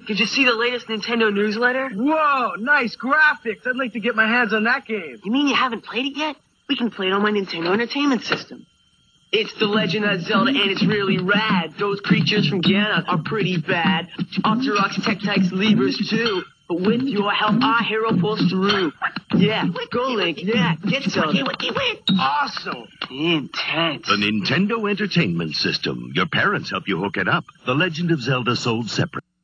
Did you see the latest Nintendo newsletter? Whoa, nice graphics. I'd like to get my hands on that game. You mean you haven't played it yet? We can play it on my Nintendo Entertainment System. It's The Legend of Zelda, and it's really rad. Those creatures from Ganon are pretty bad. Octoroks, Tektites, Levers, too. But with your help, our hero pulls through. Yeah, go Link, yeah, get Zelda. Awesome. Intense. The Nintendo Entertainment System. Your parents help you hook it up. The Legend of Zelda sold separate.